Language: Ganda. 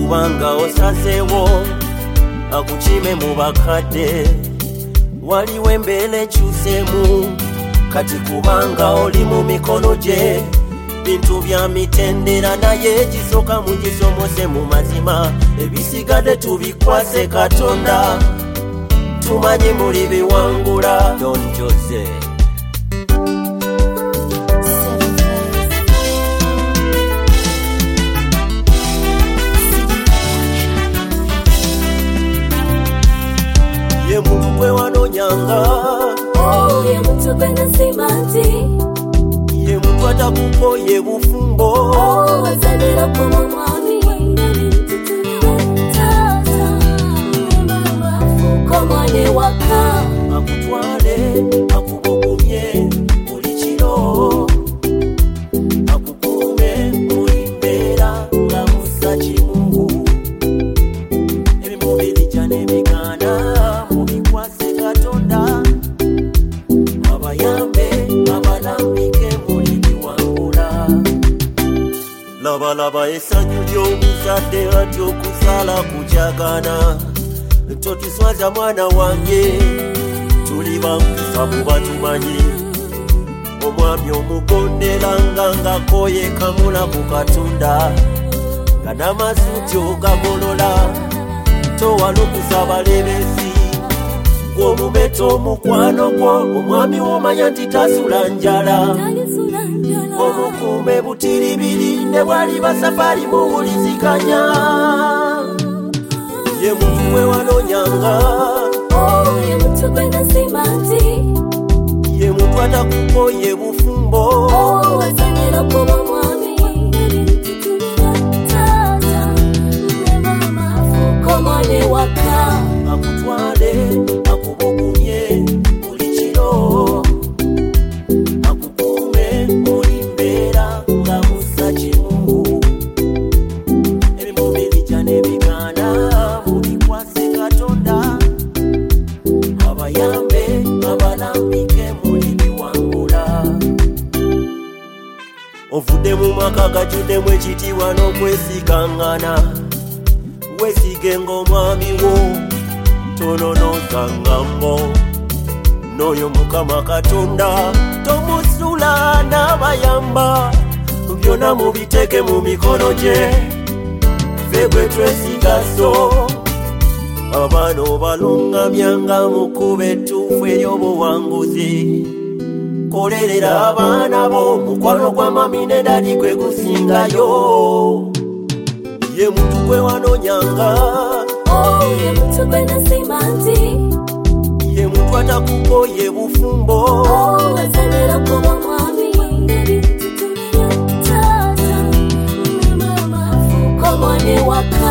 kubanga osazeewo akukime mu bakadde waliwo embeera ekyuseemu kati kubanga oli mu mikono gye bintu bya mitendera naye ekisoka mugisomose mu mazima ebisigadde tubikwase Katonda tumanyi muli biwangula Don Jose ye muntu gwe wanonyanga ye muntu gwe nasimanti ye muntu atakukoye bufumbo wazanira ku mwami tata mama komane waka akutwale akubogumye buli kiro akukume buli mbeera nga musakimu ebimubiri cyane bigana mubikwase Katonda abayambe abalambike muli biwangula labalaba essanyu ly'omuzadde ati okuzaala kujagana totuswaza mwana wange tuli bampisa muba tumanyi omwami omugonderanga ng'akoye kamula ku Katonda nga n'amasuti ogagolola towalukusa balebesi gw'omubeto omukwano gwo omwami w'omanya nti tasula njala omukuume butiribiri ne bwali basafari muwulizikanya ye muntu gwe wanonyanga ye muntu gwe nasimanti ye muntu atakukoye bufumbo wazanira ku mwami tata mama komane waka akutwale akubogumye buli kiro akukume buli mbeera nga musakimu ebimubiri cyane bigana mubikwase Katonda abayambe abalambike muli biwangula ovudde mu maka gajjuddemu ekitiibwa n'okwesigangana weesige ng'omwami wo tononoza ngambo n'oyo Mukama Katonda tomusula n'abayamba byonna mubiteeke mu mikono gye ffe gwe twesigaso abaana obalungamyanga mukuba ettuufu ery'obuwanguzi kolerera abaana bo mukwano gwa mami ne dadi gwe gusingayo ye muntu gwe wanonyanga ye muntu gwe nasimanti ye muntu atakukoye bufumbo wazanira ku mwami tata mama komane waka